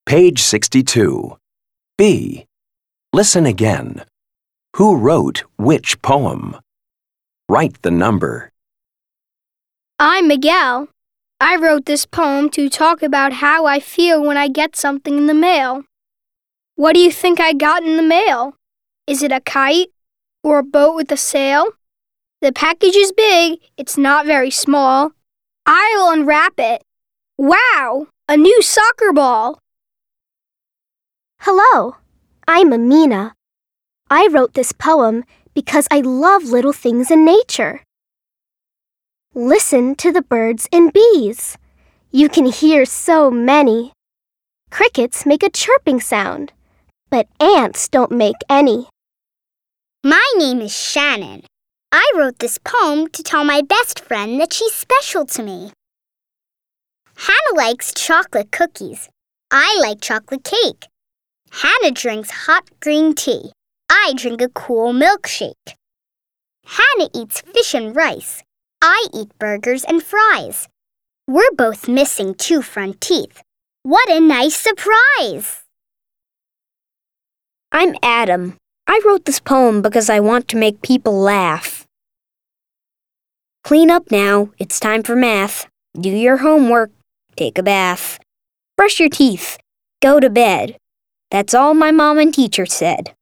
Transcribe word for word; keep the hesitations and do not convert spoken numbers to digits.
Page sixty-two. B. Listen again. Who wrote which poem? Write the number. I'm Miguel. I wrote this poem to talk about how I feel when I get something in the mail. What do you think I got in the mail? Is it a kite or a boat with a sail? The package is big, it's not very small. I'll unwrap it. Wow, a new soccer ball. Hello, I'm Amina. I wrote this poem because I love little things in nature. Listen to the birds and bees. You can hear so many. Crickets make a chirping sound, but ants don't make any. My name is Shannon. I wrote this poem to tell my best friend that she's special to me. Hannah likes chocolate cookies. I like chocolate cake. Hannah drinks hot green tea. I drink a cool milkshake. Hannah eats fish and rice. I eat burgers and fries. We're both missing two front teeth. What a nice surprise! I'm Adam. I wrote this poem because I want to make people laugh. Clean up now. It's time for math. Do your homework. Take a bath. Brush your teeth. Go to bed. That's all my mom and teacher said.